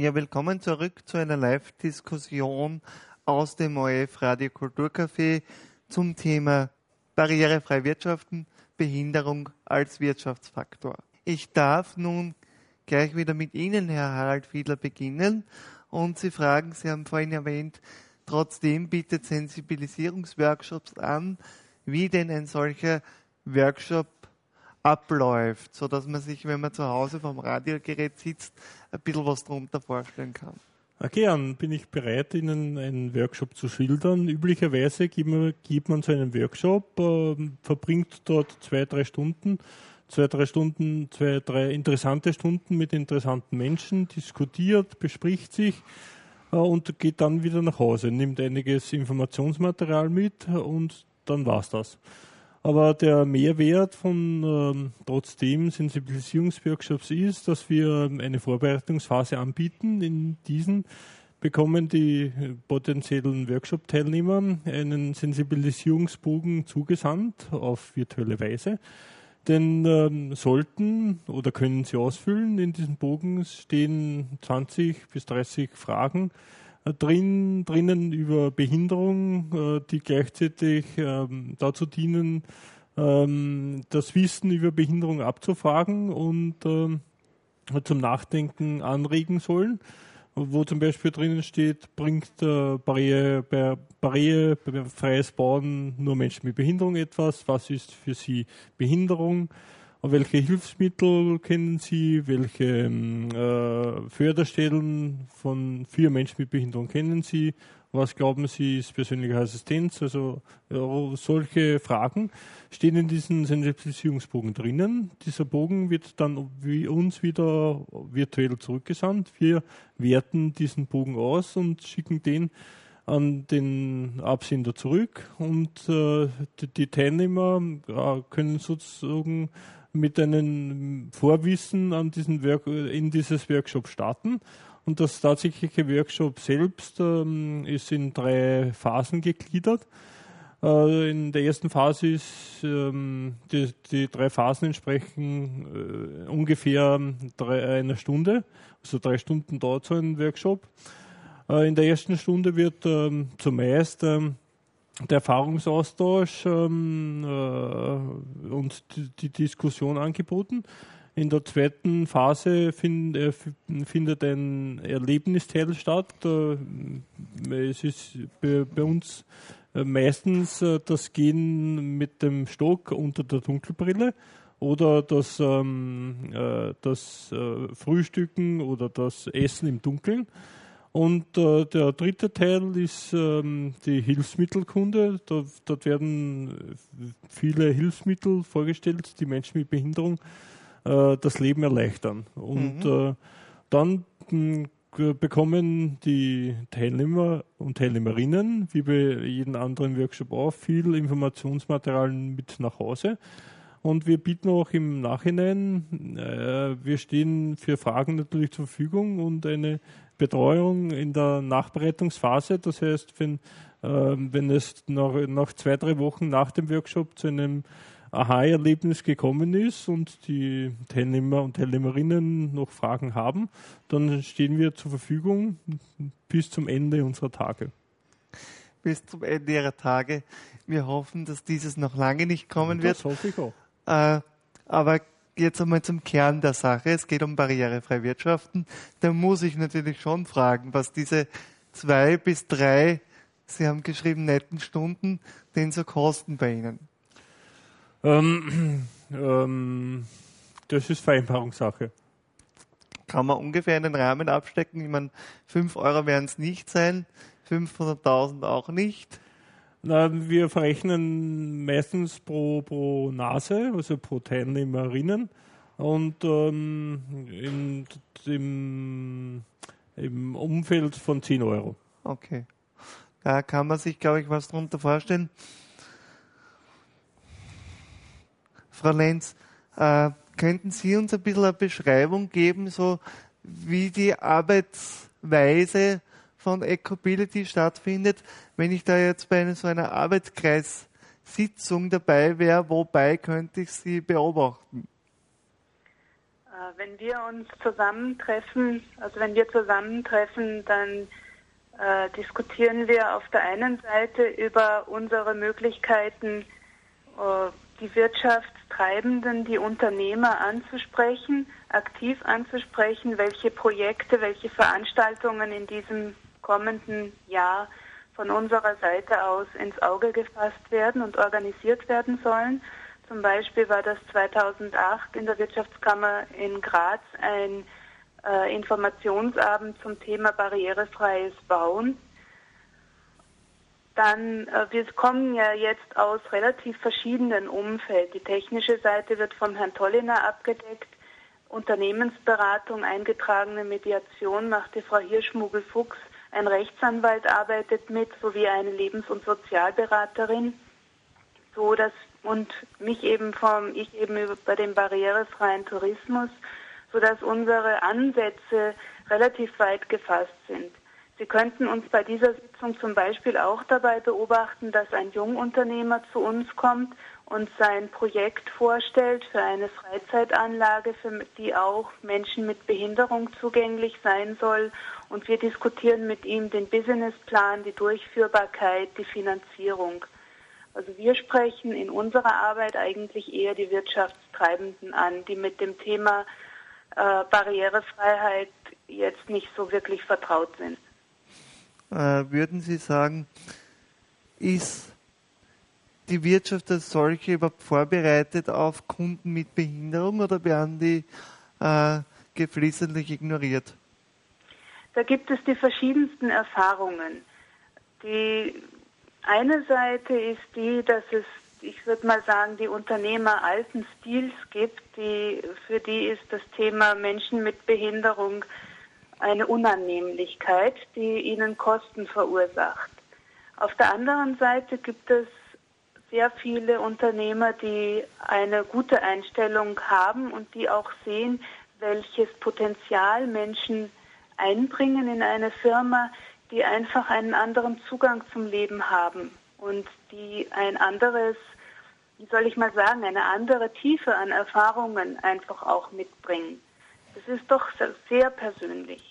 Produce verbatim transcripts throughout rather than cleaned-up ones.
Ja, willkommen zurück zu einer Live-Diskussion aus dem O R F Radio Kulturcafé zum Thema barrierefrei wirtschaften, Behinderung als Wirtschaftsfaktor. Ich darf nun gleich wieder mit Ihnen, Herr Harald Fiedler, beginnen und Sie fragen, Sie haben vorhin erwähnt, trotzdem bietet Sensibilisierungsworkshops an, wie denn ein solcher Workshop abläuft, sodass man sich, wenn man zu Hause vom Radiogerät sitzt, ein bisschen was darunter vorstellen kann. Okay, dann bin ich bereit, Ihnen einen Workshop zu schildern. Üblicherweise gibt man, gibt man so einen Workshop, äh, verbringt dort zwei, drei Stunden, zwei, drei Stunden, zwei, drei interessante Stunden mit interessanten Menschen, diskutiert, bespricht sich äh, und geht dann wieder nach Hause, nimmt einiges Informationsmaterial mit und dann war's das. Aber der Mehrwert von ähm, trotzdem Sensibilisierungsworkshops ist, dass wir eine Vorbereitungsphase anbieten. In diesen bekommen die potenziellen Workshop-Teilnehmer einen Sensibilisierungsbogen zugesandt auf virtuelle Weise. Den ähm, sollten oder können Sie ausfüllen. In diesem Bogen stehen zwanzig bis dreißig Fragen Drin, drinnen über Behinderung, äh, die gleichzeitig ähm, dazu dienen, ähm, das Wissen über Behinderung abzufragen und ähm, zum Nachdenken anregen sollen, wo zum Beispiel drinnen steht, bringt äh, Barriere, bar, barrierefreies Bauen nur Menschen mit Behinderung etwas, was ist für sie Behinderung? Welche Hilfsmittel kennen Sie? Welche äh, Förderstellen von für Menschen mit Behinderung kennen Sie? Was glauben Sie ist persönliche Assistenz? Also äh, solche Fragen stehen in diesem Sensibilisierungsbogen drinnen. Dieser Bogen wird dann wie uns wieder virtuell zurückgesandt. Wir werten diesen Bogen aus und schicken den an den Absender zurück und äh, die, die Teilnehmer äh, können sozusagen mit einem Vorwissen an diesen Work in dieses Workshop starten. Und das tatsächliche Workshop selbst ähm, ist in drei Phasen gegliedert. Äh, in der ersten Phase ist, ähm, die, die drei Phasen entsprechen äh, ungefähr drei, einer Stunde, also drei Stunden dauert so ein Workshop. Äh, in der ersten Stunde wird ähm, zumeist ähm, der Erfahrungsaustausch ähm, äh, und die, die Diskussion angeboten. In der zweiten Phase find, äh, findet ein Erlebnisteil statt. Äh, es ist bei, bei uns äh, meistens äh, das Gehen mit dem Stock unter der Dunkelbrille oder das, ähm, äh, das äh, Frühstücken oder das Essen im Dunkeln. Und äh, der dritte Teil ist ähm, die Hilfsmittelkunde. Da, dort werden viele Hilfsmittel vorgestellt, die Menschen mit Behinderung äh, das Leben erleichtern. Und mhm. äh, dann mh, bekommen die Teilnehmer und Teilnehmerinnen, wie bei jedem anderen Workshop auch, viel Informationsmaterial mit nach Hause. Und wir bieten auch im Nachhinein, äh, wir stehen für Fragen natürlich zur Verfügung und eine Betreuung in der Nachbereitungsphase. Das heißt, wenn, äh, wenn es nach, nach zwei, drei Wochen nach dem Workshop zu einem Aha-Erlebnis gekommen ist und die Teilnehmer und Teilnehmerinnen noch Fragen haben, dann stehen wir zur Verfügung bis zum Ende unserer Tage. Bis zum Ende Ihrer Tage. Wir hoffen, dass dieses noch lange nicht kommen das wird. Das hoffe ich auch. Äh, aber jetzt einmal zum Kern der Sache. Es geht um barrierefrei wirtschaften. Da muss ich natürlich schon fragen, was diese zwei bis drei, Sie haben geschrieben, netten Stunden, denn so kosten bei Ihnen. Ähm, ähm, das ist Vereinbarungssache. Kann man ungefähr einen Rahmen abstecken? Ich meine, fünf Euro werden es nicht sein, fünfhunderttausend auch nicht. Na, wir verrechnen meistens pro, pro Nase, also pro Teilnehmerinnen und ähm, in, im, im Umfeld von zehn Euro. Okay. Da kann man sich, glaube ich, was drunter vorstellen. Frau Lenz, äh, könnten Sie uns ein bisschen eine Beschreibung geben, so wie die Arbeitsweise von Ecobillity stattfindet, wenn ich da jetzt bei einer, so einer Arbeitskreissitzung dabei wäre, wobei könnte ich Sie beobachten? Wenn wir uns zusammentreffen, also wenn wir zusammentreffen, dann äh, diskutieren wir auf der einen Seite über unsere Möglichkeiten, äh, die Wirtschaftstreibenden, die Unternehmer anzusprechen, aktiv anzusprechen, welche Projekte, welche Veranstaltungen in diesem kommenden Jahr von unserer Seite aus ins Auge gefasst werden und organisiert werden sollen. Zum Beispiel war das zweitausendacht in der Wirtschaftskammer in Graz ein äh, Informationsabend zum Thema barrierefreies Bauen. Dann, äh, wir kommen ja jetzt aus relativ verschiedenen Umfeld. Die technische Seite wird vom Herrn Tolliner abgedeckt. Unternehmensberatung, eingetragene Mediation macht die Frau Hirschmugel-Fuchs. Ein Rechtsanwalt arbeitet mit, sowie eine Lebens- und Sozialberaterin. So, dass, und mich eben vom, ich eben über, bei dem barrierefreien Tourismus, sodass unsere Ansätze relativ weit gefasst sind. Sie könnten uns bei dieser Sitzung zum Beispiel auch dabei beobachten, dass ein Jungunternehmer zu uns kommt und sein Projekt vorstellt für eine Freizeitanlage, für die auch Menschen mit Behinderung zugänglich sein soll. Und wir diskutieren mit ihm den Businessplan, die Durchführbarkeit, die Finanzierung. Also wir sprechen in unserer Arbeit eigentlich eher die Wirtschaftstreibenden an, die mit dem Thema äh, Barrierefreiheit jetzt nicht so wirklich vertraut sind. Äh, würden Sie sagen, ist die Wirtschaft als solche überhaupt vorbereitet auf Kunden mit Behinderung oder werden die äh, geflissentlich ignoriert? Da gibt es die verschiedensten Erfahrungen. Die eine Seite ist die, dass es, ich würde mal sagen, die Unternehmer alten Stils gibt, die, für die ist das Thema Menschen mit Behinderung eine Unannehmlichkeit, die ihnen Kosten verursacht. Auf der anderen Seite gibt es sehr viele Unternehmer, die eine gute Einstellung haben und die auch sehen, welches Potenzial Menschen einbringen in eine Firma, die einfach einen anderen Zugang zum Leben haben und die ein anderes, wie soll ich mal sagen, eine andere Tiefe an Erfahrungen einfach auch mitbringen. Das ist doch sehr persönlich.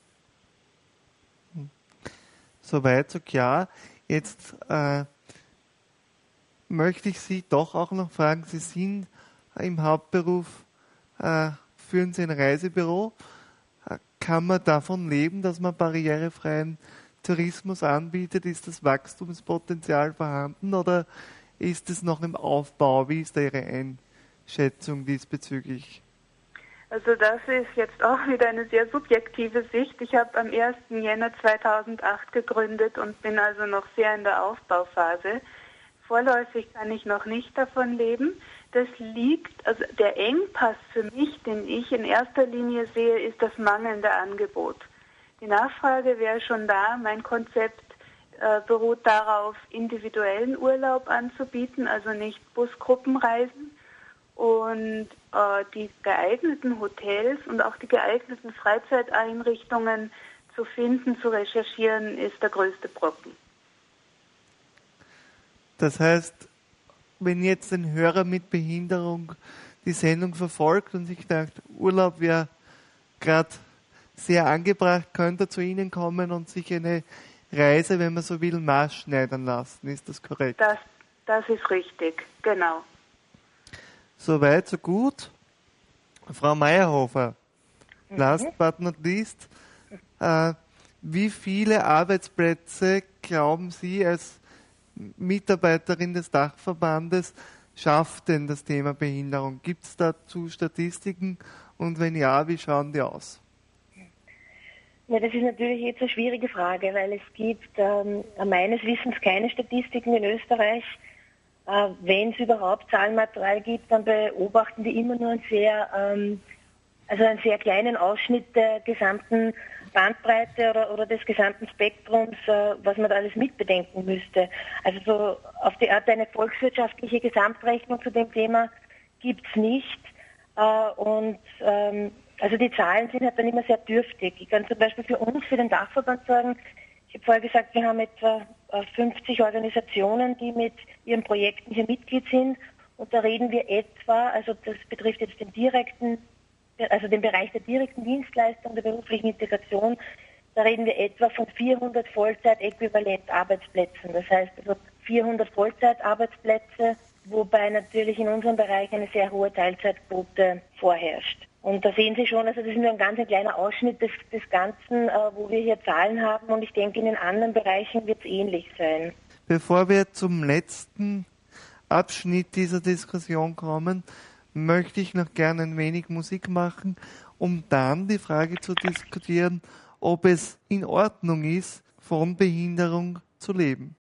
Soweit so klar. Jetzt äh, möchte ich Sie doch auch noch fragen, Sie sind im Hauptberuf, äh, führen Sie ein Reisebüro. Äh, kann man davon leben, dass man barrierefreien Tourismus anbietet? Ist das Wachstumspotenzial vorhanden oder ist es noch im Aufbau? Wie ist da Ihre Einschätzung diesbezüglich? Also das ist jetzt auch wieder eine sehr subjektive Sicht. Ich habe am ersten Jänner zweitausendacht gegründet und bin also noch sehr in der Aufbauphase. Vorläufig kann ich noch nicht davon leben. Das liegt, also der Engpass für mich, den ich in erster Linie sehe, ist das mangelnde Angebot. Die Nachfrage wäre schon da. Mein Konzept äh, beruht darauf, individuellen Urlaub anzubieten, also nicht Busgruppenreisen. Und äh, die geeigneten Hotels und auch die geeigneten Freizeiteinrichtungen zu finden, zu recherchieren, ist der größte Brocken. Das heißt, wenn jetzt ein Hörer mit Behinderung die Sendung verfolgt und sich denkt, Urlaub wäre gerade sehr angebracht, könnte er zu Ihnen kommen und sich eine Reise, wenn man so will, maßschneidern lassen. Ist das korrekt? Das, das ist richtig, genau. Soweit, so gut. Frau Meyerhofer, mhm. last but not least, äh, wie viele Arbeitsplätze glauben Sie als Mitarbeiterin des Dachverbandes schafft denn das Thema Behinderung? Gibt es dazu Statistiken und wenn ja, wie schauen die aus? Ja, das ist natürlich jetzt eine schwierige Frage, weil es gibt ähm, meines Wissens keine Statistiken in Österreich. Äh, wenn es überhaupt Zahlenmaterial gibt, dann beobachten die immer nur einen sehr, ähm, also einen sehr kleinen Ausschnitt der gesamten Bandbreite oder, oder des gesamten Spektrums, äh, was man da alles mitbedenken müsste. Also so auf die Art eine volkswirtschaftliche Gesamtrechnung zu dem Thema gibt's nicht. Äh, und ähm, also die Zahlen sind halt dann immer sehr dürftig. Ich kann zum Beispiel für uns, für den Dachverband sagen, ich habe vorher gesagt, wir haben etwa fünfzig Organisationen, die mit ihren Projekten hier Mitglied sind. Und da reden wir etwa, also das betrifft jetzt den direkten also den Bereich der direkten Dienstleistung, der beruflichen Integration, da reden wir etwa von vierhundert Vollzeit-Äquivalent-Arbeitsplätzen. Das heißt also vierhundert Vollzeitarbeitsplätze, wobei natürlich in unserem Bereich eine sehr hohe Teilzeitquote vorherrscht. Und da sehen Sie schon, also das ist nur ein ganz ein kleiner Ausschnitt des, des Ganzen, äh, wo wir hier Zahlen haben, und ich denke, in den anderen Bereichen wird es ähnlich sein. Bevor wir zum letzten Abschnitt dieser Diskussion kommen, möchte ich noch gerne ein wenig Musik machen, um dann die Frage zu diskutieren, ob es in Ordnung ist, von Behinderung zu leben.